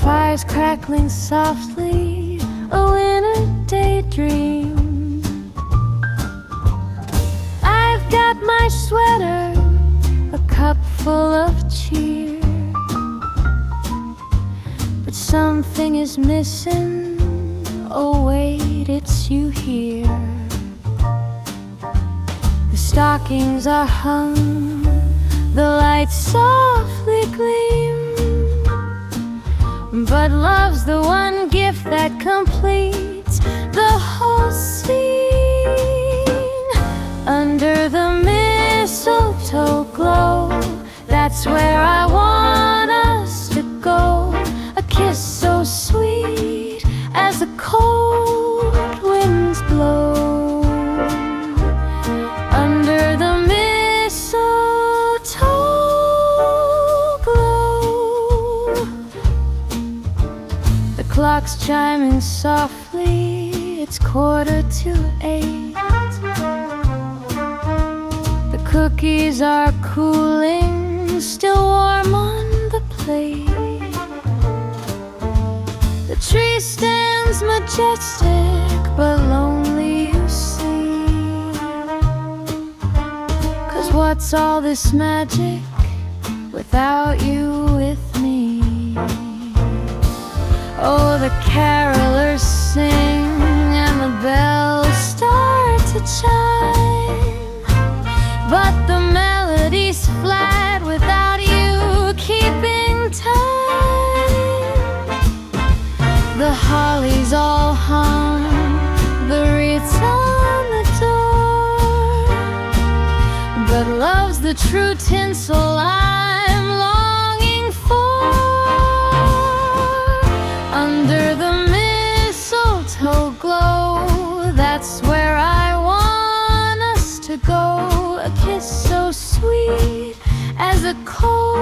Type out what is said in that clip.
Campfires crackling softly, a winter daydream. I've got my sweater, a cup full of cheer, but something is missing. Oh wait, it's you here. The stockings are hung, the lights softly gleam, but love's the one gift that completes the whole scene. Under the mistletoe glow, that's where I want us to go. A kiss so sweet as the cold winds blow. Under the mistletoe glow, the clock's chiming softly, it's 7:45. The cookies are cooling, still warm on the plate. The tree stands majestic, but lonely, you see. 'Cause what's all this magic without you with me? Oh, the carolers sing and the bells start to chime, but the melody's flat without you keeping time. The holly's all hung, the wreath's on the door, but love's the true tinsel I'm longing for. Under the mistletoe glow, that's where I want us to go. A kiss so sweet as a cold